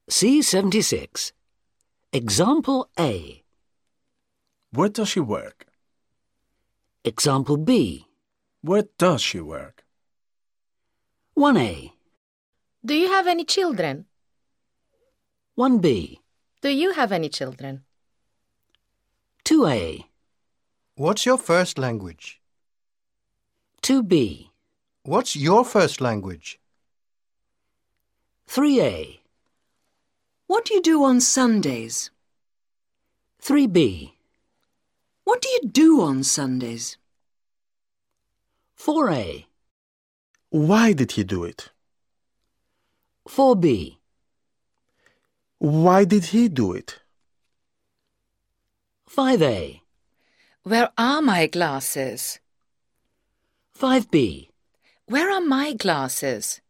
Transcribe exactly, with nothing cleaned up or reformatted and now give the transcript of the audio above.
C seventy-six. Example A. Where does she work? Example B. Where does she work? one A. Do you have any children? one B. Do you have any children? two A. What's your first language? two B. What's your first language? three A. What do you do on Sundays? three B. What do you do on Sundays? four A. Why did he do it? four B. Why did he do it? five A. Where are my glasses? five B. Where are my glasses?